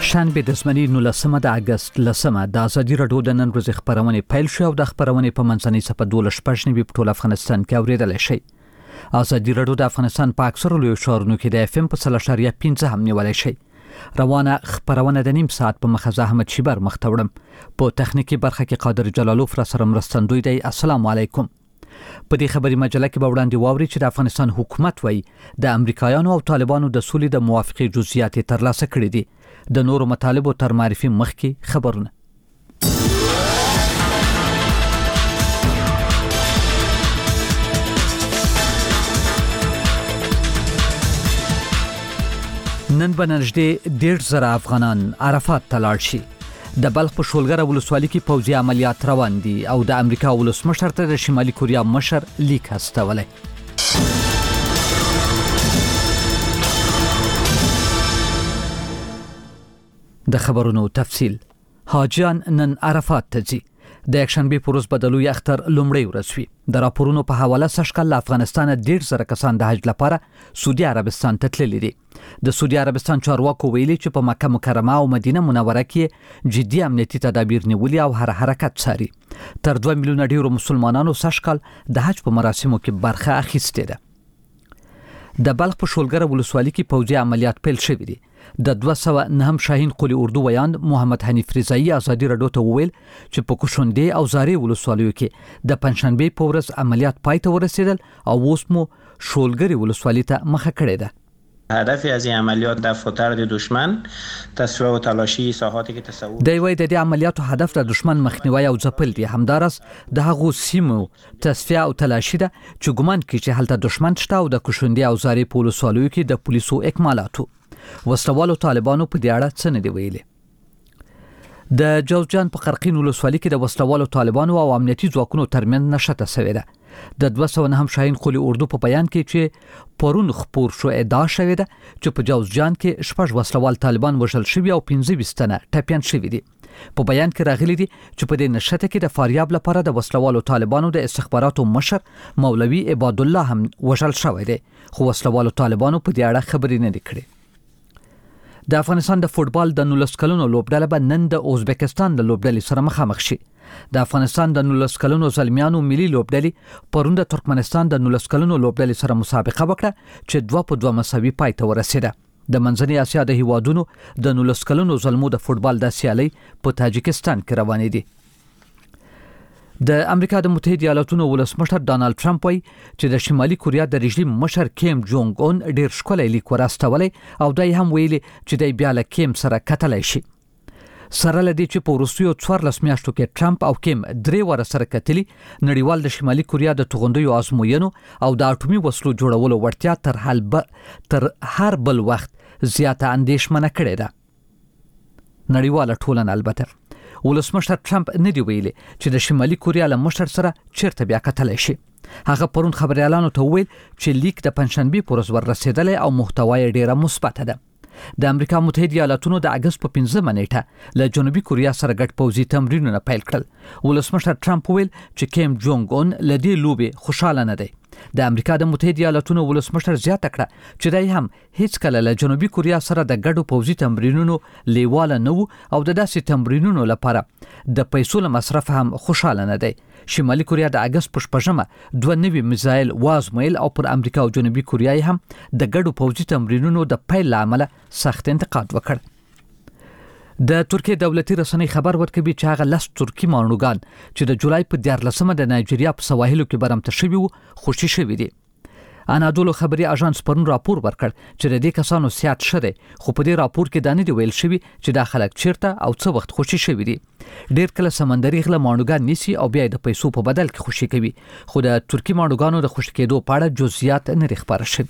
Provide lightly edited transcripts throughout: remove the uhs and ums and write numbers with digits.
شنبه د زمري 19 د اگست لسمه د ازادي راډیو د نن ورځې خبرونه پیل شو او د خبرونه په منځنۍ صفحه 12 په ټول افغانستان کې اوریدل شي. ازادي راډیو د افغانستان په اکثرو لویو ښارونو کې د اف ام په 3.15 هم نیولای شي. روانه خبرونه د نیم ساعت په مخه احمد شیبر مختوړم په تخنیکی برخه کې قادر جلالوف را سره مرستندوی دی. السلام علیکم. په دې خبري مجله کې به وړاندې واوري چې د افغانستان حکومت وایي د امریکایانو او طالبانو د سولې د موافقې جزئیات ترلاسه کړي دي. د نورو مطالبو تر معرفي مخکې خبرونه. نن بنژدې 1.5 افغانان عرفات ته لاړ شي. د بلخ په شولګره ولسوالۍ کې پوځي عملیات روان دي او د امریکا ولسمشر ته د شمالي کوریا مشر لیک استولی. د خبرونو تفصیل. حاجیان نن عرفات ته ځي. د یکشنبه په ورځ بدلوي اختر لومړی ورځ وي. د راپورونو په حواله سشکل افغانستان 1.5 کسان د حج لپاره سعودي عربستان ته تللي دي. د سعودي عربستان چارواکو ویلي چې په مکه مکرمه او مدینه منوره کې جدي امنیتي تدابیر نیولي او هر حرکت څاري. تر 2 میلیونه ډیرو مسلمانانو سشکل د حج په مراسمو کې برخه اخیستې ده. د بلخ په شولګره ولسوالۍ کې پوځي عملیات پیل شوي دي. د 209 شاهین قلی اردو ویاند محمد حنیف رضایی ازادي راډیو ته وویل چې په کوشندې او زاري ولسوالیو کې د پنځشنبه په ورځ عملیات پای ته ورسېدل او اوس مو شولګری ولسوالۍ ته مخه کړې ده. هدف از این عملیات دفع طرد دشمن تصفیه و تلاشی ساحاتی که تصور دی وای د دې عملیاتو هدف د دشمن مخنیوي او ځپل دي. همدارس د هغو سیمو تصفیه او تلاشی ده چې ګمان کوي چې هلته دشمن شته او د کوشندې او زاري په ولسوالیو کې د پولیسو اکمالاتو وسلوالو طالبانو په دې اړه څه نه دی ویلي. د جوزجان په قرقین ولسوالۍ کې د وسلوالو طالبانو او امنیتي ځواکونو ترمن نشته شوې ده. د 209 شاهین قلی اردو په بیان کې چې پرون خبر شو ادعا شوې ده چې په جوزجان کې 6 وسلوال طالبان وژل شوي او 15 تنه ټپيان شوي دي. په بیان کې راغلي دي چې په دې نشته کې د فاریاب لپاره د وسلوالو طالبانو د استخباراتو مشر مولوي عباد الله هم وژل شوی دی، خو وسلوالو طالبانو په دې اړه خبرې نه کړې. د افغانستان د فوتبال د 19 کلونو لوبډله به نن د ازبکستان د لوبډلې سره مخامخ شي. د افغانستان د 19 کلونو زلمیانو ملي لوبډلې پرون د ترکمنستان د 19 کلونو لوبډلې سره مسابقه وکړه چې 2-2 مساوي پای ته ورسېده. د منځنۍ اسیا د هیوادونو د 19 کلونو زلمو د فوتبال د سیالي په تاجکستان کې روانې دي. د امریکا د متحده ایالاتونو ولسمشر ډانلډ ټرمپ وایي چې د شمالي کوریا د رژیم مشر کیم جونګ اون ډیر ښکلی لیک ورستولی او دای هم ویلي چې د بیا له کیم سره کتلی شي. سره لدی چې په وروستیو 14 میاشتو کې ټرمپ او کیم 3 واره سره کتلی نړیوال د شمالي کوریا د توغندیو ازموینو او د اټومي وسلو جوړولو وړتیا تر هر بل وخت زیاته اندېښمنه کړې ده. نړیواله ټولنه البته ولسمشر ټرمپ نه دی ویلي چې د شمالي کوریا له مشر سره چیرته بیا کتلی شي. هغه پرون خبريالانو ته ویل چې لیک د پنځشنبه پر ورځ ورسېدلی او محتوای ډیره مثبت ده. د امریکا متحده ایالاتونو د اگست په 15 نیټه له جنوبي کوریا سره ګډ پوځي تمرینونه پیل کړل. ولسمشر ټرمپ ویل چې کیم جونګ اون له دې لوبې خوشاله نه دی. د امریکا د متحده ایالاتونو ولسمشر زیاته کړه چې دای هم هیڅ کله له جنوبي کوریا سره د ګډو پوځي تمرینونو لیواله نه او د داسې تمرینونو لپاره د پیسو له مصرف هم خوشاله نه دی. شمالي کوریا د اگست په 15 2 نوي میزایل وازمایل او پر امریکا او جنوبي کوریا هم د ګډو پوځي تمرینونو د پیل عمله سخت انتقاد وکړ. د ترکیه دولتي رسنۍ خبر ورکوي چې هغه 10 ترکی مانوګان چې د جولای په 14مه د نایجیریا په سواحلو کې برمته شوي وو خوشي شوي دي. انادولو خبري اژانس پرون راپور ورکړ چې د دې کسانو سیات شته، خو په دې راپور کې دانه دی ویل شوی چې د خلک چیرته او څه وخت خوشي شوي دي. ډیر کله سمندري غله مانوګان نیسي او بیا د پیسو په بدل کې خوشي کوي، خو د ترکی مانوګانو د خوشي کېدو په اړه جزئیات نه خبره شوي.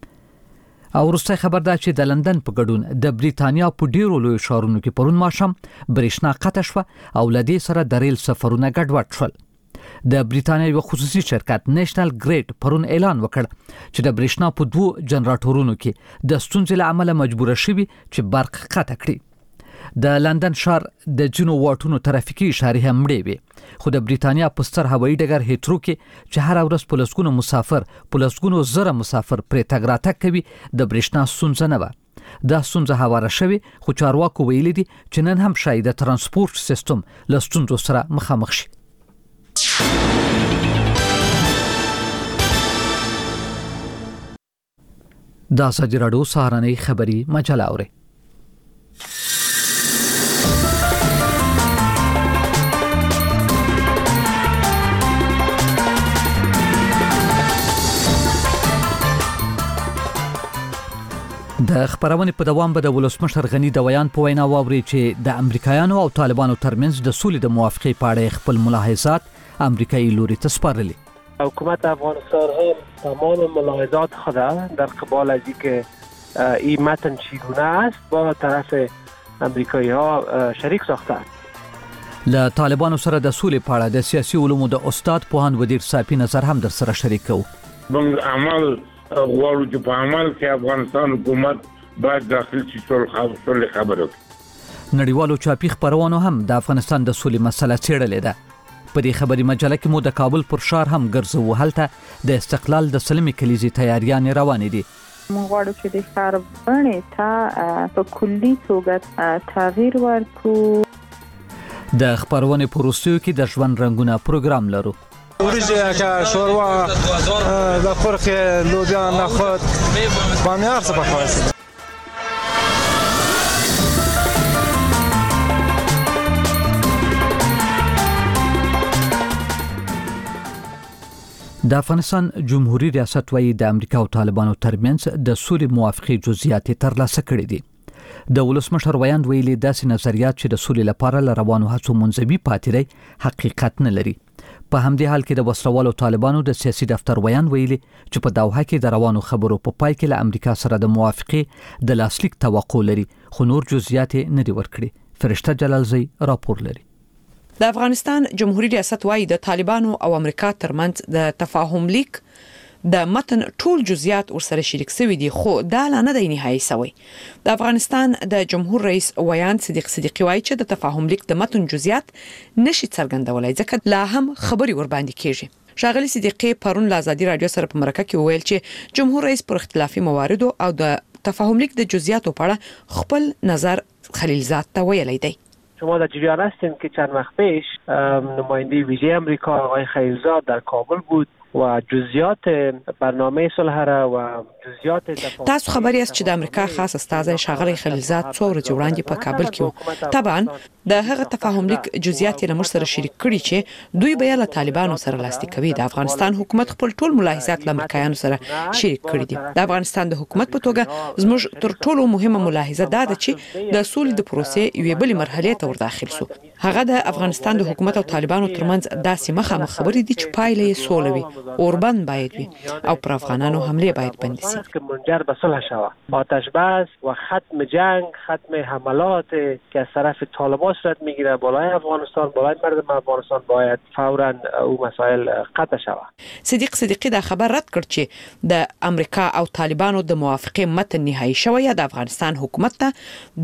او وروسته خبر ده چې د لندن په ګډون د بریتانیا په ډیرو لوی ښارونو کې پرون ماښام برېښنا قطع شوه او لدې سره د ریل سفرونه ګډوډ شول. د بریتانیا یو خصوصي شرکت نېشنل ګریډ پرون اعلان وکړ چې د برېښنا په 2 جنراتورونو کې د ستونزې له امله مجبور شوي چې برق قطع کړي. د لندن ښار د جنو واټونو ترافیکي اشارې هم مړې وي، خو د بریتانیا په ستر هوایي ډګر هیترو کې چې هر ورځ په لسګونو زره مسافر پرې تګ راتګ کوي د برېښنا ستونزه نه وه. دا ستونزه هواره شوې خو چارواکو ویلي دي چې نن هم شاید د ترانسپورت سیستم له ستونزو سره مخامخ شي. دا ازادي راډیو سهارنۍ خبری مجله اوري. د خبرونه په دوام به د ولسمشر غنی د ویان په وینا واوري چې د امریکایانو او طالبانو ترمنځ د سولې د موافقې په اړه خپل ملاحظات امریکایي لوري ته سپارلي. حکومت افغانستان هم تمام ملاحظات خود در قبال از اینکه این متن چگونه است با طرف امریکایی ها شریک ساخته است. له طالبانو سره د سولې په اړه د سیاسي علومو د استاد پوهاند ودیر صافي نظر هم در سره شریک کوو. بنګ عمل غواړو چې په عمل کې افغانستان حکومت باید داخل شي ټول خبرو. نړیوالو چاپی خبرونو هم د افغانستان د سولې مسله څېړلې ده. په دې خبري مجله کې مو د کابل پر شار هم ګرځو هلته د استقلال د سلمي کلیزي تیاریان روانې دي. موږ غواړو چې د ښار بڼې ته په کلي توګه تغییر ورکړو. د خبرونه په وروستیو کې د ژوند رنگونه پروګرام لرو. وريجه كشوربه د فرخ لوبیا نخود بامیار څه پخوي. د افغانستان جمهوریت ریاست وايي د امریکا او طالبانو ترمنځ د سولې موافقې جزئیات ترلاسه کړې دي. د ولسمشر ویاند ویلي داسې نظریات چې د سولې لپاره روانو هڅو منځبي پاتې دي حقیقت نه لري. په همدې حال کې د وسلوالو طالبانو د سیاسي دفتر ویاند ویلي چې په دوحه کې د روانو خبرو په پای کې له امریکا سره د موافقې د لاسلیک توقع لري خو نور جزئیات نه دي ورکړي. فرشته جلالزی راپور لري. د افغانستان جمهوریت ریاست وايي د طالبانو او امریکا ترمنځ د تفاهم لیک د متن ټول جزئیات ورسره شریک شوي دي خو دا لا نه دی نهایي شوی. د افغانستان د جمهور رئیس ویان صدیق صدیقی وايي چې د تفاهم لیک د متن جزئیات نشي څرګندولای ځکه لا هم خبري ور باندې کیږي. شاغلی صدیقی پرون له ازادي رادیو سره په مرکه کې ویل چې جمهور رئیس پر اختلافي مواردو او د تفاهم لیک د جزئیاتو په اړه خپل نظر خلیلزاد ته ویلی دی. شما در جریان هستین که چند وقت پیش نماینده ویژه امریکا آقای خلیلزاد در کابل بود و جزئیات برنامه صلح را و جزئیات تاسو خبري است چې د امریکا خاص استازی شاغلی خلیلزاد څو ورځې وړاندې په کابل کې و. طبعا د هغه تفاهم لیک جزئیات یې موږ سره شریک کړي چې دوی به له طالبانو سره لاسلیک کوي. د افغانستان حکومت خپل ټول ملاحظات له امریکایانو سره شریک کړي دي. د افغانستان د حکومت په توګه زموږ تر ټولو مهمه ملاحظه دا ده چې د سولې د پروسې یوې بلې مرحلې ته ورداخل شو. هغه د افغانستان د حکومت او طالبانو ترمنځ داسې مخامخ خبرې دي چې پایله یې سوله وي. اوربند باید وي او پر افغانانو حمله باید بند شي. که منجر به صلح شود. آتش بس و ختم جنگ، ختم حملات که از طرف طالبان صورت میگیره بالای افغانستان، بالای مردم افغانستان باید فوراً او مسائل قطع شود. صدیق صدیقی دا خبر رد کړ چې د امریکا او طالبانو د موافقې متن نهایی شوی یا د افغانستان حکومت ته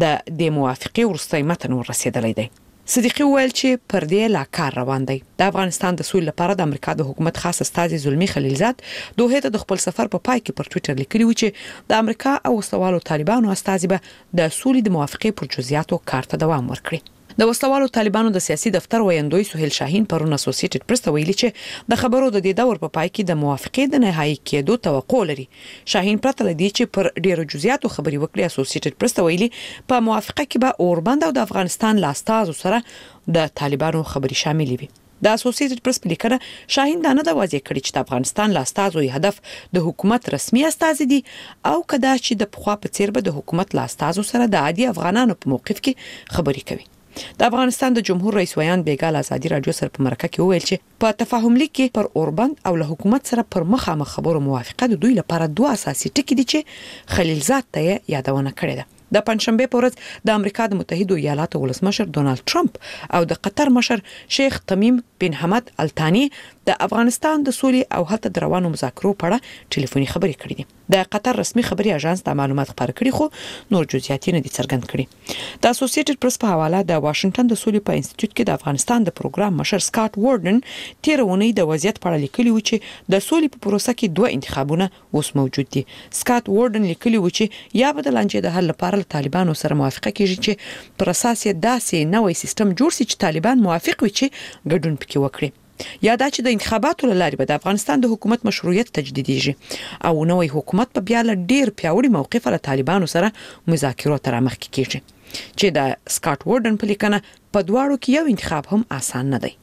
د موافقې وروستی متن ورسېدلی دی. صدیقی ویل چې پر دې لا کار روان دی. د افغانستان د سولې لپاره د امریکا د حکومت خاص استازی زلمی خلیلزاد دوه ته د خپل سفر په پای کې پر ټوئیټر لیکلی و چې د امریکا او وسلوالو طالبانو استازی به د سولې د موافقې پر جزئیاتو کار ته دوام ورکړي. د وسلوالو طالبانو د سیاسي دفتر ویاندوی سهیل شاهین پرون اسوسییټډ پریس ته ویلي چې د خبرو د دې دور په پای کې د موافقې د نهایی کېدو توقع لري. شاهین پرته لدی چې پر ډیرو جزئیاتو خبري وکړي اسوسییټډ پریس ته ویلي په موافقه کې به اوربند او د افغانستان لاستازو سره د طالبانو خبري شامل وي. د اسوسییټډ پریس په لیکنه شاهین دا نه د واضح کړي چې د افغانستان لاستازو هدف د حکومت رسمي استازي دي او کدا چې د پخوا په څیر به د حکومت لاستازو سره د عادي افغانانو په موقف کې خبري کوي. د افغانستان د جمهور رئیس ویان بیګال ازادي رادیو سره په مرکه کې وویل چې په تفاهم لیک کې پر اوربند او له حکومت سره پر مخامخ خبرو موافقه د دوی لپاره دوه اساسي ټکي دي چې خلیلزاد ته یادونه کړې ده. د پنځشنبه په ورځ د امریکا د متحده ایالاتو ولسمشر ډونالد ټرمپ او د قطر مشر شیخ تمیم بن حمد الثانی د افغانستان د سولې او هلته د روانو مذاکرو په اړه ټلیفوني خبرې کړې دي. د قطر رسمي خبري اژانس د معلومات خبر کړي خو نور جزئیات نه دي څرګند کړي. د اسوسییټډ پریس په حواله د واشنگټن د سولې په انسټیټیوټ کې د افغانستان د پروګرام مشر سکاټ وارډن تیرونی د وضعیت په اړه لیکلي و چې د سولې په پروسه کې دوه انتخابونه اوس موجود دي. سکاټ وارډن لیکلي و چې یا به د لانجې د حل لپاره له طالبانو سره موافقه کیږي چې پر اساس یې داسې نوې سیستم جوړ شي چې طالبان موافق وي چې ګډون پکې وکړي، یا دا چې د انتخاباتو لارې به د افغانستان د حکومت مشروعیت تجدیدیږي او نوې حکومت په بیا له ډیر پیاوړي موقف له طالبانو سره مذاکرات تر مخ کیږي چې د سکاټ وارډن په لیکنه په دواړو کې یو انتخاب هم آسان نه دی.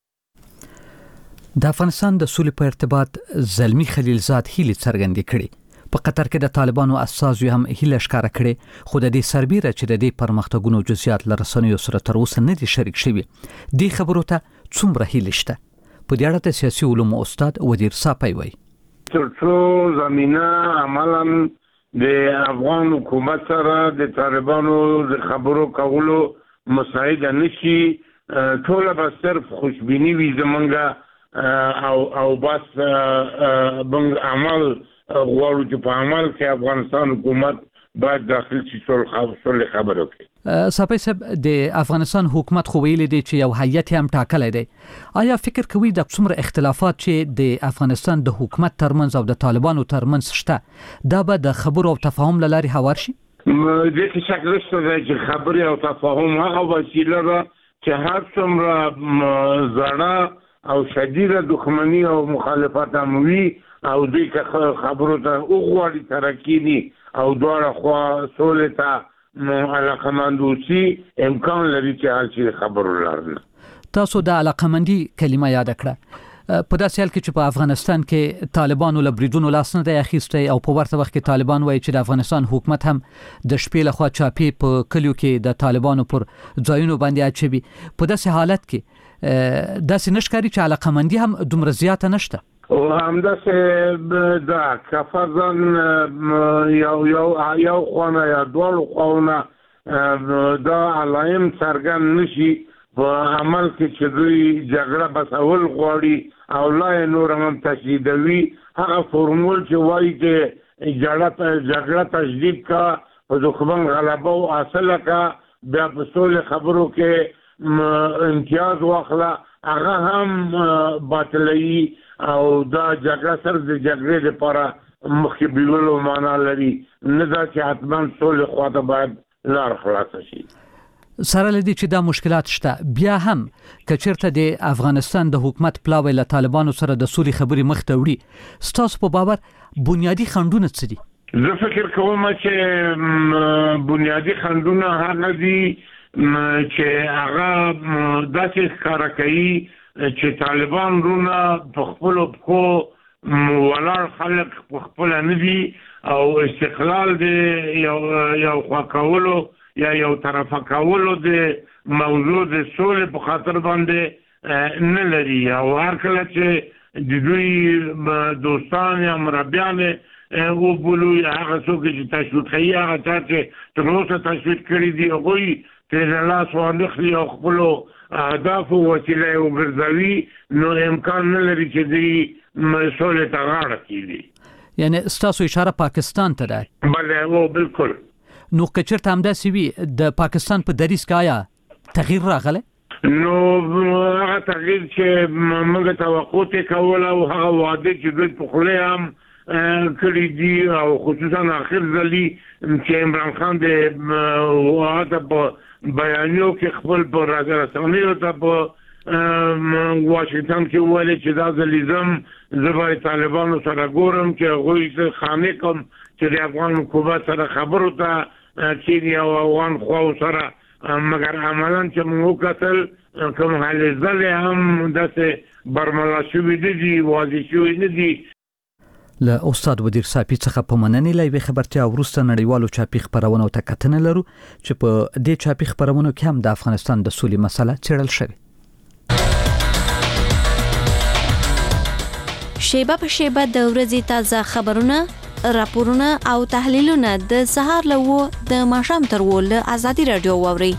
د افغانستان د سولې په ارتباط زلمی خلیلزاد هیله څرګندې کړې. په قطر کې د طالبانو اساسو هم هیله ښکارا کړې، خو د دې سربېره چې د دې پرمختګونو جزئیات لرسنیو سره تر اوسه نه دي شریک شوي. دې خبرو ته څومره هیله شته؟ په دې اړه د سیاسي علومو استاد ودیر صافی وایي. ترڅو زمينه عملاً د افغان حکومت سره د طالبانو د خبرو کولو مساعده نشي، ټول به صرف خوشبینی وي زمونږه او بس بنګ عمل غواړو چې په عمل کې افغانستان حکومت باید داخل شي څول خبرو کې. صافی صاحب، د افغانستان حکومت خو ویل دي چې یو هیئت هم ټاکلی دی. آیا فکر کوي د څومره اختلافات چې د افغانستان د حکومت ترمنځ او د طالبانو ترمنځ شته دا به د خبرو او تفاهم له لارې هوار شي؟ د دې شک نشته چې خبرې او تفاهم هغه وسیله ده چې هر څومره زړه او شدیده دښمنی او مخالفت اموي او دې خبرو ته وګوري ترکینی او دواړه خوا سولې ته علاقمندوسی امکان لري چې حل شي خبرو لرنه. تاسو د علاقمندي کلمه یاد کړه. په داسې حال کې چې په افغانستان کې طالبانو له بریدونو لاس نه دی اخیستی او په ورته وخت کې طالبان وایي چې د افغانستان حکومت هم د شپې لخوا چاپی په کلیو کې د طالبانو پر ځایونو باندې اچوي. په داسې حالت کې داسې نشکاري چې علاقمندي هم دومره زیاته نشته. او همداسې دا کفرزن یو خوانه یا دوالو خوانه دا علایم څرګند نشي په عمل کې چې دوی جګړه بسول غواړي او لا نور هم تشدیدوي. هغه فورمول چې وایي چې جګړه تشدید کا او دښمن غلبه او حاصله کا بیا په سولې خبرو کې امتیاز واخله، هغه هم باطلوي او دا جګړه سره د جګړې لپاره مخکې بیولو معنا لري، نه دا چې حتما سولې خواته باید لار خلاصه شي. سره لدی چې دا مشکلات شته، بیا هم که چیرته د افغانستان د حکومت پلاوی له طالبانو سره د سولې خبرې مخ ته وړي، ستاسو په باور بنیادی خنډونه څه دي؟ زه فکر کوم چې بنیادی خنډونه هغه دي چې هغه داسې ښکاره کوي چې طالبان رونه په خپلو پښو ولاړ خلک په خپله نه دي او استقلال د یو خوا کولو یا یو طرفه کولو د موضوع د سولې په خاطر باندې نه لري، او هر کله چې د دوی دوستان یا مربیان وبولو یا هغه څوک چې تشویق کوي هغه چا چې تر اوسه تشویق کړي دي هغوی ترې لاس وانخلي او خپلو اهدافو وسیله وګرځوي، نو امکان نه لري چې دوی سولې ته غاړه کیږي. یعنی ستاسو اشاره پاکستان ته ده؟ بله، او بالکل. نو که چېرته همداسې وي د پاکستان په دریځ کې آیا تغییر راغلی؟ نو هغه تغییر چې موږ توقع ته کوله او هغه وعده چې دوی په خوله هم کړي دي او خصوصا اخر ځلي چې عمران خان د وعده په بیانیو کې خپل په رسنیو ته په واشنگټن کې ویل چې دا ځلیزم زه به طالبانو سره ګورم چې هغوی خانې کوم چې د افغان حکومت سره خبرو ته چینی او افغان خواو سره، مګر عملاً چې موږ وکتل کوم هلې ځلې هم داسې برملا شوي نه دي، واضح شوي نه دي. له استاد ودیر صافی څخه په مننې له یوې خبرتیا وروسته نړیوالو چاپي خپرونو ته کتنه لرو چې په دې چاپي خپرونو کې هم د افغانستان د سولې مسله څېړل شوې. شیبه په شیبه د ورځې تازه خبرونه، راپورونه او تحلیلونه د سهار له 9 د ماښام تر 10 له ازادي رادیو واورئ.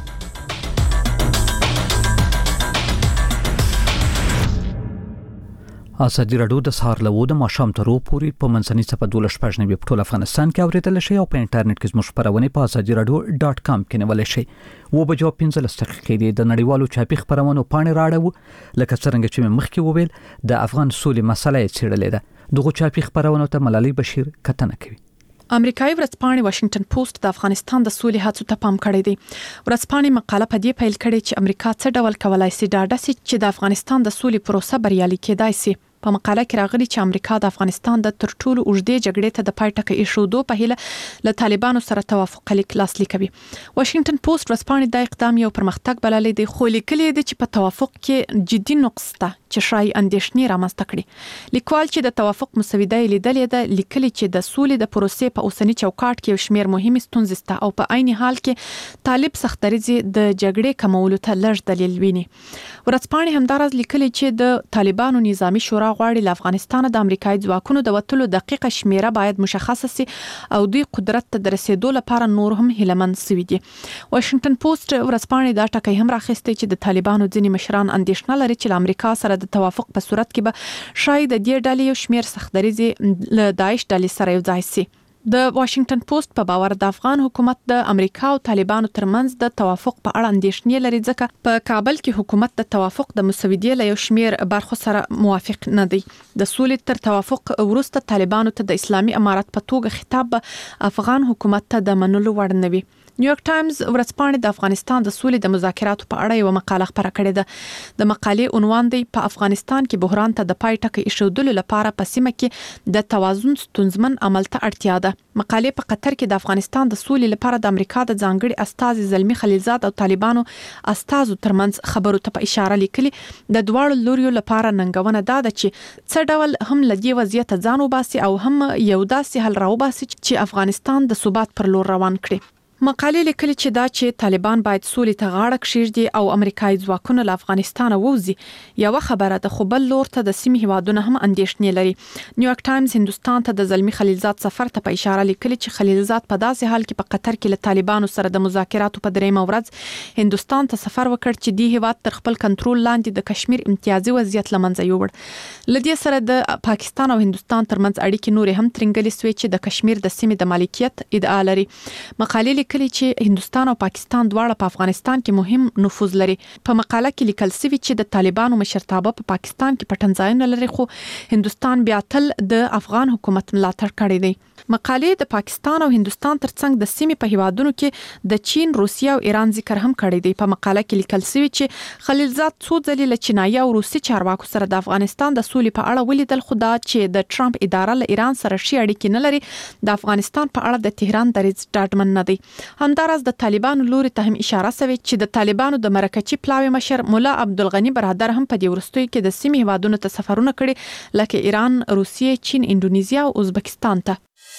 ازادي راډیو د سهار له وو د ماښام تر پورې په منځنۍ صفحه 12 په ټول افغانستان کې اوریدل شي او په انټرنیټ کې زموږ خبرونه په azadiradio.com کې نیول شي. و به جو 15 دقیقې د نړیوالو چاپی خبرونو پاڼې راړو لکه څنګه چې مخکې وویل د افغان سولې مسله یې څېړلې ده. دغه چاپی خبرونو ته ملالۍ بشیر کتنه کوي. امریکایي ورځپاڼې واشنگټن پوسټ د افغانستان د سولې هڅو ته پام کړی دی. ورځپاڼې مقاله په دې پیل کړې چې امریکا څه ډول کولای شي ډاډه شي چې د افغانستان د سولې پروسه بریالي کېدای شي. په مقاله کې راغلي چې امریکا د افغانستان د تر ټولو اوږدې جګړې ته د پای ټکی ایښودو په هیله له طالبانو سره توافق لاسلیک کوي. واشنگټن پوسټ ورځپاڼې د اقدام یو پرمختګ بللی دی، خو لیکلي دی چې په توافق کې جدي نقص شته چې شای اندېښنې رامنځته کړي. لیکوال چې د توافق مسوده یې لیدلې ده لیکلي چې د سولې د پروسې په اوسنی چوکاټ کې یو شمېر مهمې ستونزې شته او په عین حال کې طالب سختدریځي د جګړې کمولو ته لږ دلیل ویني. ورځپاڼې همداراز لیکلي چې د طالبانو نظامی شورا غواړي له افغانستان د امریکایي ځواکونو د وټلو دقیقه شمیره باید مشخصه شي او دوی قدرت ته د رسیدو لپاره نور هم هیلمن شوي دي. واشنگټن پوسټ ورځپاڼې دا ټکی هم راخسته چې د طالبانو ځینې مشران اندېښنه لري چې امریکا سره د توافق په صورت کې به شاید د دې ډلې یو شمېر سختدریځي له داعش ډلې سره یو ځای شي. د واشنگټن پوسټ په باور د افغان حکومت د امریکا او طالبانو ترمنځ د توافق په اړه اندېښنې لري ځکه په کابل کې حکومت د توافق د مسودې له یو شمېر برخو سره موافق نه دی. د سولې تر توافق وروسته طالبانو ته د اسلامي امارت په توګه خطاب افغان حکومت ته د منلو وړ نه وي. نیویارک ټایمز ورځپاڼې د افغانستان د سولې د مذاکراتو په اړه یو مقاله خپره کړې ده. د مقالې عنوان دی په افغانستان کې بحران ته د پای ټکی ایښودلو لپاره په سیمه کې د توازن ستونزمن عمل ته اړتیا ده. مقالې په قطر کې د افغانستان د سولې لپاره د امریکا د ځانګړي استازي زلمی خلیلزاد او طالبانو استازو ترمنځ خبرو ته په اشاره لیکلي. د دواړو لوريو لپاره ننګونه ده چې څه ډول هم لدی وضعیت ځان وباسي او هم یو داسې حل راوباسي چې افغانستان د ثبات پر لور روان کړي. مقالې لیکلي چې دا چې طالبان باید سولې ته غاړه کښیږدي او امریکایي ځواکونه له افغانستان ووځي یو خبره ده، خو بل لور ته د سیمې هیوادونه هم اندېښنې لري. نیویارک ټایمز هندستان ته د زلمی خلیلزاد سفر ته په اشاره لیکلي چې خلیلزاد په داسې حال کې په قطر کې له طالبانو سره د مذاکراتو په دریمه ورځ هندستان ته سفر وکړ چې دی هیواد تر خپل کنټرول لاندې د کشمیر امتیازي وضعیت لمنځه یووړ. لدې سره د پاکستان او هندستان ترمنځ اړیکې نور هم ترنګلې سوې چې د کشمیر د سیمې د مالکیت ادعا لري. مقالې لیکلي چې هندستان او پاکستان دواړه په افغانستان کې مهم نفوذ لري. په مقاله کې لیکل شوی چې د طالبانو مشرتابه په پاکستان کې پټنځایونه لري، خو هندستان بیا تل د افغان حکومت ملاتړ کړی دی. مقالې د پاکستان او هندستان ترڅنګ د سیمې په هیوادونو کې د چین، روسیه او ایران ذکر هم کړی دی. په مقاله کې لیکل شوی چې خلیلزاد څو ځلې له چینایي او روسي چارواکو سره د افغانستان د سولې په اړه ولیدل، خو دا چې د ټرمپ اداره له ایران سره شي اړیکې نه لري د افغانستان په اړه د تهران دریځ ډاډمن نه دی. همداراز د طالبانو لوري ته هم اشاره شوې چې د طالبانو د مرکچی پلاوی مشر مولا عبدالغنی برادر هم په دې وروستیو کې د سیمې هیوادونو ته سفرونه کړي لکه ایران، روسیه، چین، انډونیزیا او ازبکستان ته.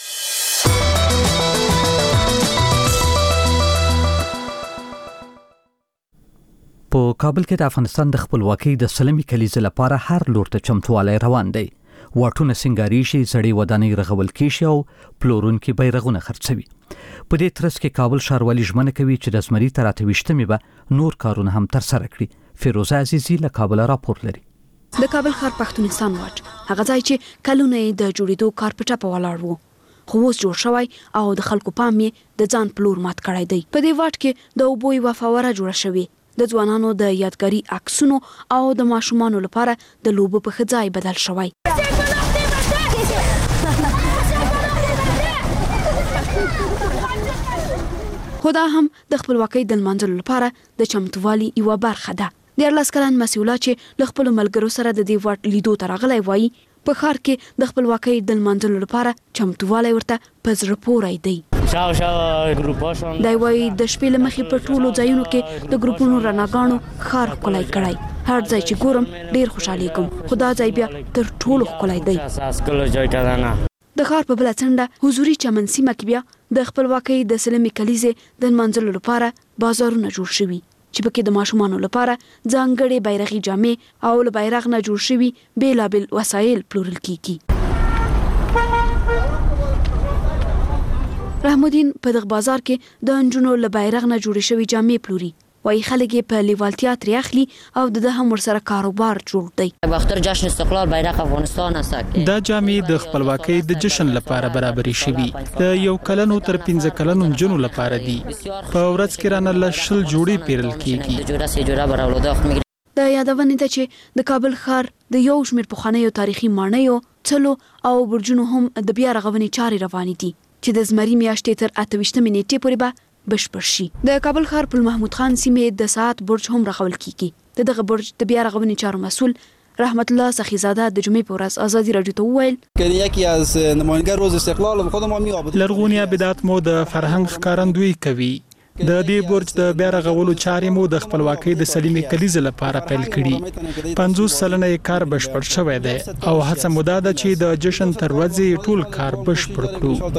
په کابل کې د افغانستان د خپلواکۍ د سلمي کلیزې لپاره هر لور ته چمتوالی روان دی. واټونه سنگاري شي، زړې ودانۍ رغول کیږي او پلورونکي بیرغونه خرڅوي. په دې ترڅ کې کابل ښاروالي ژمنه کوي چې د زمري تر 28مې به نور کارونه هم ترسره کړي. فیروزه عزیزی له کابل راپور لري. د کابل ښار پښتونستان واټ هغه ځای چې کلونه د جوړېدو کار په ټاپه ولاړ وو، خو اوس جوړ شوی او د خلکو پام یې د ځان پلور مات کړی دی. په دې واټ کې د اوبو یوه فواره جوړه شوې، د ځوانانو د یادګاري عکسونو او د ماشومانو لپاره د لوبو په ښه ځای بدل شوی. خو دا هم د خپلواکۍ د لمانځلو لپاره د چمتووالي یوه برخه ده. 14 کلن مسیوله چې له خپلو ملګرو سره د دې واټ لیدو ته راغلی وایي په ښار کې د خپلواکۍ د لمانځلو لپاره چمتووالی ورته په زړه پوری دی. دی وایي د شپې له مخې په ټولو ځایونو کې د ګروپونو رڼاګانو ښار ښکلی کړی. هر ځای چې ګورم ډېر خوشحالیږم، خو دا ځای بیا تر ټولو ښکلی دی. د ښار په بله څنډه حضوري چمن سیمه کې بیا د خپلواکۍ د سلمي کلیزې د لمانځلو لپاره بازارونه جوړ شوي چې پکې د ماشومانو لپاره ځانګړې بیرغي جامې او له بیرغ نه جوړ شوي بیلابیل وسایل پلورل کیږي. رحمالدین په دغه بازار کې د نجونو له بیرغ نه جوړې شوي جامې پلوري. وایي خلک په لیوالتیا ترې اخلي او د هم ورسره کاروبار جوړ دی. باختر جشن استقلال بیرغ افغانستان است. دا جامې د خپلواکۍ د جشن لپاره برابرې شوي د یو کلنو تر 15 کلنو جنو لپاره دي. په ورځ کې رانه لشل جوړې پیرل کیږي. د یادونې ته چې د کابل ښار د یو شمېر پخوانیو تاریخي ماڼیو څلو او برجونو هم د بیا رغونې چارې روانې دي چې د زمري میاشتې تر 28 نیټې پورې به بشپړ شي. د کابل ښار په محمود خان سیمې د ساعت برج هم رغول کیږي. دغه برج د بیا رغونې چارو مسؤل رحمت الله سخیزاده د جمعې په ورځ آزادي رادیو ته وویل که یکی از نمایندگان روز استقلال خود ما می‌آبادیم. لرغونی ابدات مو د فرهنګ ښکارندوی کوي. د دې برج د بیا رغولو چارې مو د خپلواکۍ د سلیمې کلیزې لپاره پیل کړي. 50 سلنه کار بشپړ شوی دی او هڅه مو ده چې د جشن تر ورځې ټول کار بشپړ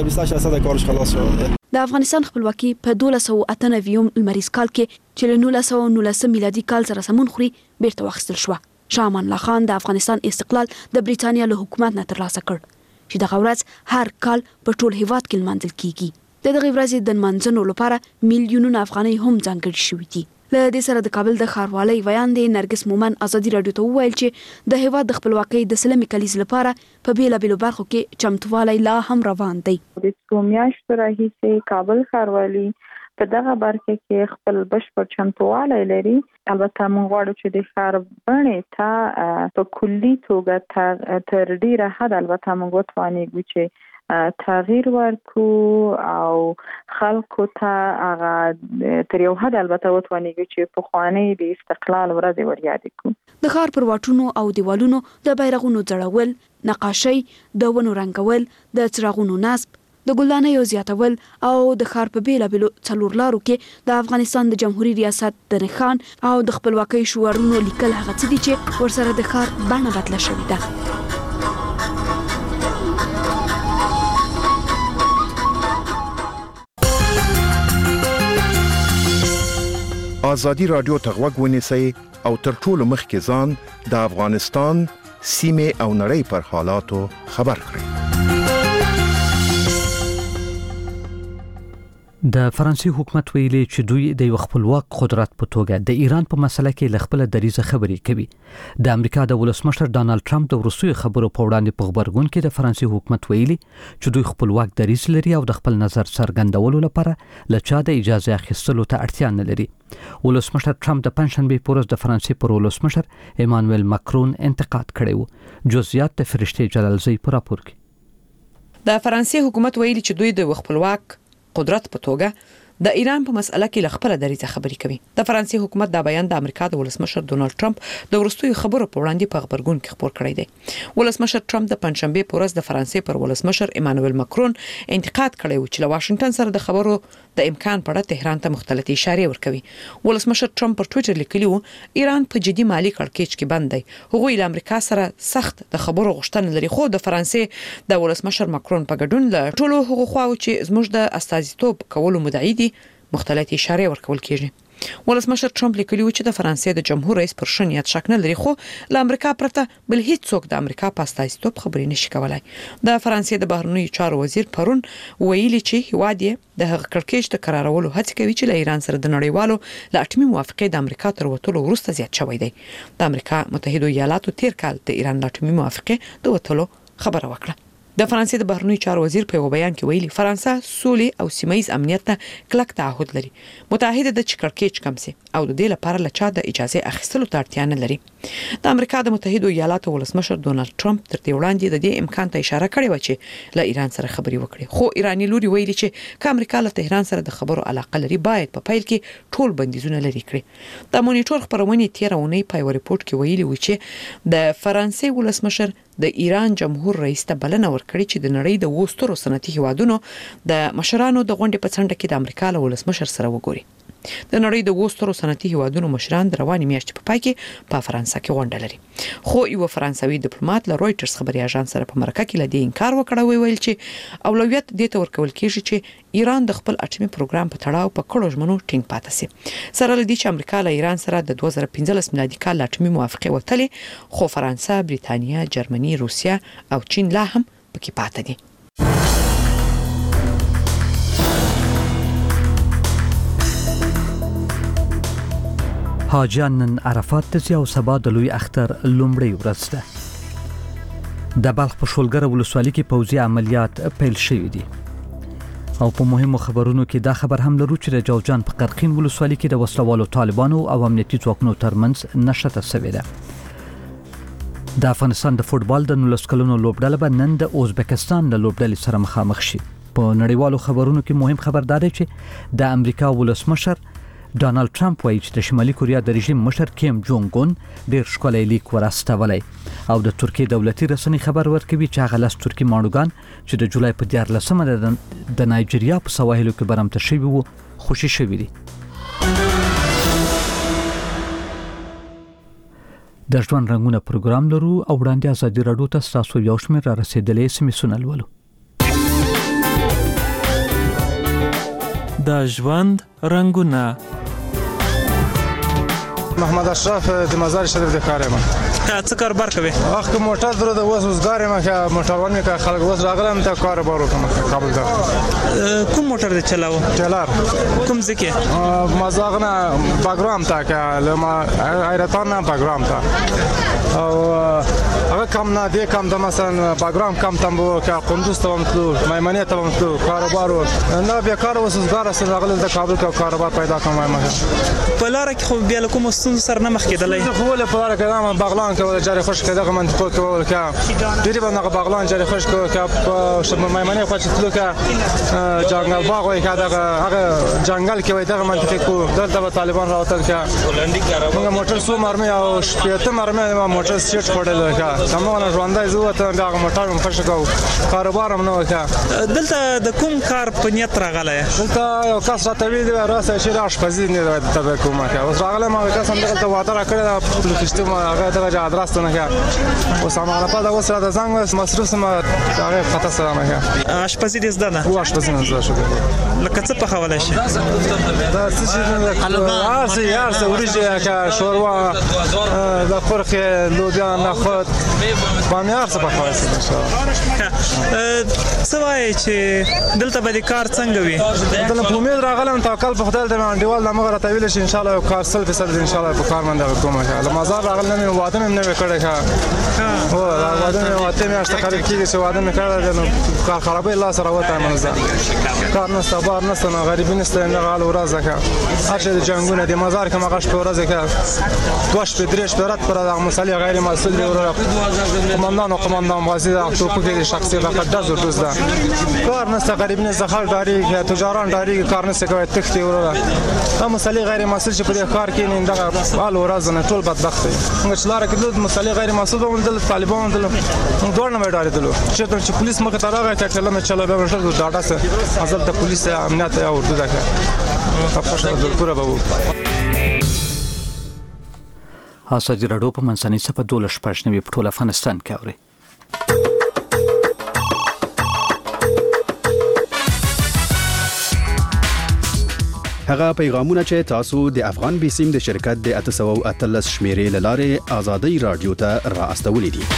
کړو. د افغانستان خپلواکي په 1298 لمریز کال کې چې له 1919 میلادي کال سره سمون خوري بیرته واخیستل شو. شاه امان الله خان د افغانستان استقلال د بریتانیا له حکومت نه ترلاسه کړ چې دغه ورځ هر کال په ټول هیواد کې لمانځل کیږي. د دغه ورځې د لمانځنو لپاره میلیونونه افغانۍ هم ځانګړي شوي دي. له دې سره د کابل د ښاروالۍ ویاندې نرګس مومن آزادي رادیو ته وویل چې د هیواد د خپلواکۍ د سلمې کلیزې لپاره په بیلابیلو برخو کې چمتووالی لا هم روان دی. د څو میاشتو راهیسې کابل ښاروالي په دغه برخه کې خپل بشپړ چمتووالی لري. البته موږ غواړو چې د ښار بڼې ته په کلي توګه تر ډیره حد البته موږ وتوانیږو چې تغییر ورکو او خلکو ته هغه تر یو حد البته وتوانیږو چې پخوانۍ د استقلال ورځې وریادې کړو. د ښار پر واټونو او دیوالونو د بیرغونو ځړول، نقاشۍ، د ونو رنګول، د څراغونو نصب، د ګلدانیو زیاتول او د ښار په بیلابیلو څلور لارو کې د افغانستان د جمهوریت ریاست د نښان او د خپلواکۍ شعارونو لیکل هغه څه دي چې ورسره د ښار بڼه بدله شوې ده. آزادی رادیو ته غوږ ونیسئ او تر ټولو مخکې ځان د افغانستان سیمې او نړۍ پر حالاتو خبر کړئ. د فرانسې حکومت ویلي چې دوی د یو خپلواک قدرت په توګه د ایران په مسله کې له خپل دریزه خبرې کوي. د امریکا د ولسمشر ډانلډ ټرمپ د وروستیو خبرو په وړاندې په خبرګون کې د فرانسې حکومت ویلي چې دوی خپلواک دریز لري او د خپل نظر څرګندولو لپاره له چا د اجازه اخیستلو ته اړتیا نه لري. ولسمشر ټرمپ د پنځشنبه په ورځ د فرانسې پر ولسمشر ایمانوئل ماکرون انتقاد کړی و. جزئیات د فرشته جلالزی په راپور کې. د فرانسې حکومت ویلي چې دوی د خپلواک قدرت په توګه د ایران په مسله کې لخپله دریزه خبرې کوي. د فرانسې حکومت دا بیان د امریکا د ولسمشر ډونالد ټرمپ د وروستیو خبرو په وړاندې په خبرګون کې خبر کړی دی. ولسمشر ټرمپ د پنځشنبه په ورځ د فرانسې پر ولسمشر ایمانوئل ماکرون انتقاد کړی و چې له واشنگټن سره د خبرو د امکان په اړه تهران ته مختلفې اشارې ورکوي. ولسمشر ټرمپ پر ټوئیټر لیکلی و ایران په جدي مالی کړکېچ کې بند دی. هغوی له امریکا سره سخت د خبرو غوښتنه لري، خو د فرانسې د ولسمشر ماکرون په ګډون له ټولو هغو خواو چې زموږ د استازیتوب کولو مدعي دي مختلفې اشارې ورکول کیږي. ولسمشر ټرمپ لیکلی و چې د فرانسې د جمهور رئیس پر شنیت شک نه لري، خو له امریکا پرته بل هیڅ څوک د امریکا په استازیتوب خبرې نشي کولای. د فرانسې د بهرنیو چارو وزیر پرون ویلي چې هیواد یې د هغه کړکېچ د قرارولو هڅه کوي چې له ایران سره د نړیوالو له اټومي موافقې د امریکا تر وتلو وروسته زیات شوی دی. د امریکا متحده ایالاتو تیر کال د ایران له اټومي موافقې د وتلو خبره وکړه. د فرانسې د بهرنیو چارو وزیر په یو بیان کې ویلي فرانسه سولې او سیمایي امنیت ته کلک تعهد لري. متحده د چکرکېچ کم سي او د دې لپاره له چا د اجازه اخیستلو ته اړتیا نه لري. د امریکا د متحده ایالاتو ولسمشر ډونالد ټرمپ تر دې وړاندې د دې امکان ته اشاره کړې و چې له ایران سره خبرې وکړي، خو ایرانی لوري ویلي چې که امریکا له تهران سره د خبرو علاقه لري باید په پیل کې ټول بندیزونه لري کړي. د مونیټور خبرونه تیر اونۍ په ریپورت کې ویلي و چې د فرانسې ولسمشر د ایران جمهور رئیس ته بلنه ورکړي چې د نړۍ د وسترو صنعتي هیوادونو د مشرانو د غونډې په څنډه کې د امریکا له ولسمشر سره وګوري. د نړۍ د وسترو صنعتي هیوادونو مشران د روانې میاشتې په پای کې په فرانسه کې غونډه لري، خو یو فرانسوي ډیپلوماټ له رويټرز خبري اژانس سره په مرکه کې لدی انکار وکړ، ویل چې اولویت دې ته ورکول کیږي چې ایران د خپل اټومي پروګرام په تړاو په کړو ژمنو ټینګ پاتې سي. سره لدی چې امریکا له ایران سره د 2015 میلادي کال اټومي موافقه وتلې، خو فرانسه، بریتانیا، جرمني، روسیا او چین لا هم پکې پاتې دي. حاجیان نن عرفات ته ځي او سبا د لوی اختر لومړۍ ورځ ده. د بلخ په شولګره ولسوالۍ کې پوځي عملیات پیل شوي دي. او په مهمو خبرونو کې دا خبر هم لرو چې د جوزجان په قرقین ولسوالۍ کې د وسلوالو طالبانو او امنیتي ځواکونو ترمنځ نښته شوې ده. د افغانستان د فوتبال د 19 کلونو لوبډله به نن د ازبکستان د لوبډلې سره مخامخ شي. په نړیوالو خبرونو کې مهم خبر دا دی چې د امریکا ولسمشر ډانلډ ټرمپ وایي چې د شمالي کوریا د رژیم مشر کیم جونګ اون ډیر ښکلی لیک ورستولی او د ترکیې دولتي رسنۍ خبر ورکوي چې هغه 10 ترکي ماڼوګان چې د جولای په 14 د نایجیریا په سواحلو کې برمته شوي وو خوشي شوي دي. د ژوند رنګونه پروګرام لرو او وړاندې ازادي راډیو ته ستاسو یو شمېر را رسېدلې سمیسونه لولو. د ژوند رنګونه. محمد اشرف د مزار شریف د کار یم. څه کاروبار کوي؟ اخ موټر درو د وزګار یم که موټرونه که خلک وز راغلم ته کاروبار وکم کابل ته. کوم موټر دې چلاو؟ ټیلر. کوم ځکه؟ مزاغنا پروګرام تا که لما ایرتان پروګرام تا او هغه کم نه دی کم د مثلا پروګرام کم تم بو که قندوز ته ومتلو میمنه ته ومتلو کاروبار نه بیا کار وسګار سره راغل د کابل کا کاروبار پیدا کوم ما په لار کې خو بیا کوم ستونزه سره نه مخ کېدلای. خو له په لار کې ما بغلان کې جاري خوش کې دغه منطقه کې ول کا ډیری باندې بغلان جاري خوش کې په شمه میمنه خو چې تلو کا جنگل باغ وای کا دغه هغه جنگل کې وای دغه منطقه کو دلته طالبان راوتل کا موږ موټر سو مرمه او شپته مرمه ما موټر سټ کړل کا سمونه ژوندای زو ته دغه موټر هم خوش کو کاروبار هم نو کا دلته د کوم کار په نیت راغلی؟ دلته یو کس راته وی دی راسه چې راش پزید نه ته کومه کا اوس راغله ما کس هم دلته واده را کړل په پښتو ما هغه دغه ادرس نه کا اوس ما په دغه سره د زنګ مصروف ما هغه خطا سره ما کا اشپزی دې زده نه او اشپزی نه زده شو لکه څه په حواله شي دا څه یار څه ورجه کا شوروا د فرخ لودیان نخود بامیار څه په حواله شي سوای چې دلته به کار څنګه وي؟ دلته په امید راغلم توکل په خدای د انډیوال د مغه راټویل شي ان شاء الله کار 100% ان شاء الله په کار باندې کوم ان مزار راغلم نو واده مې نه وکړه ها او واده مې واته مې اشته کار کیږي چې واده مې کړل نو کار خرابې الله سره وته منځه کار نه صبر نه سن غریبی نه نه غال ورځه کا اشه د جنگونه د مزار کې مغش په ورځه کا دوش په درېش په رات پر د مسلې غیر مسؤل دی ورو قومندان وازی د توکو کې شخصي فقط د زور دوز ده کار نه غریب نه زخال داری که تجاران داری کار نه کوي تختی ورو دا مسلې غیر مسؤل چې په دې کار کې نه دغه حال ورځ نه ټول بدبخت دي موږ چې لار کې د مسلې غیر مسؤل ومندل طالبان دل دوړ نه وډارې دلو چې پولیس مخه تراغه ته کلمه چلا به ورته ډاټا سره ازل ته پولیس امنیت او اردو ده که خپل دلپوره به ازادي راډیو په منځنۍ صفه 12 په ټول افغانستان کې اوري. هغه پیغامونه چې تاسو د افغان بیسیم د شرکت د 813 شمیرې لاره ازادي رادیو ته را استولې دي.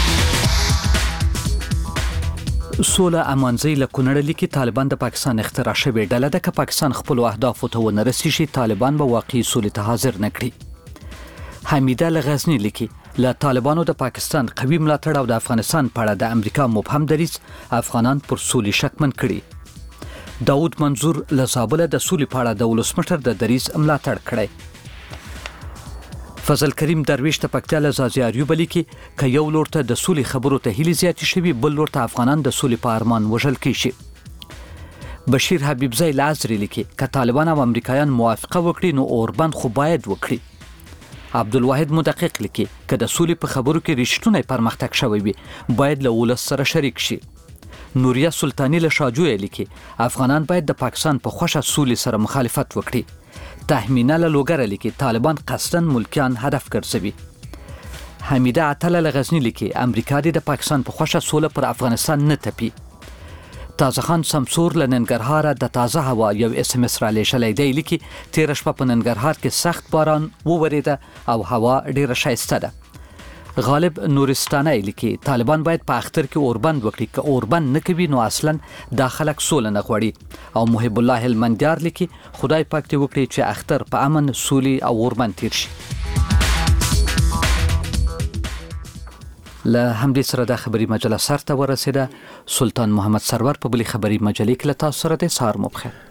سوله امانزی له کونړ لیکي طالبان د پاکستان اختراع شوی ډله ده که پاکستان خپل اهداف ته ونه رسیږي طالبان به واقعي سولې ته حاضر نکړي. حمیده لغزنی لیکي له طالبانو د پاکستان قوي ملاتړ او د افغانستان په اړه د امریکا مبهم دریځ افغانان پر سولې شکمن کړي. داود منظور له زابل د سولې په اړه د ولسمشر د دریځ ملاتړ کړی. فضل کریم درویش ته پکتیا له زازي اریوب لیکي که یو لور ته د سولې خبرو ته هیلې زیاتې شوي بل لور ته افغانان د سولې په ارمان وژل کیږي. بشیر حبیبزی لازری لیکي که طالبان او امریکایان موافقه وکړي نو اوربند خو باید وکړي. عبدالواحد مدقق لیکي که د سولې په خبرو کې رښتونی پرمختګ شوی وي باید له ولس سره شریک شي. نوریه سلطانی له شاجوی لیکي افغانان باید د پاکستان په خوښه سولې سره مخالفت وکړي. تهمینه له لوګر لیکي طالبان قصدن ملکیان هدف ګرځوي. حمیده عطله له غزنی لیکي امریکا د پاکستان په خوښه سوله پر افغانستان نه تپي. تازه خان سمسور له ننګرهار د تازه هوا یو اس ام اس را لېږلی دی لیکي تیره شپه په ننګرهار کې سخت باران وورېده او هوا ډیره ښایسته ده. غالب نورستاني لیکي طالبان باید په اختر کې اوربند وکړي که اوربند نه کوي نو اصلا دا خلک سوله نه غواړي. او محب الله المندیار لیکي خدای پاک دې وکړي چې اختر په امن سولې او اوربند تیر شي. له همدې سره د خبري مجله سره ورسیده. سلطان محمد سرور په بلی خبري مجلې کې له تاسو سره د سهار مو بخیر.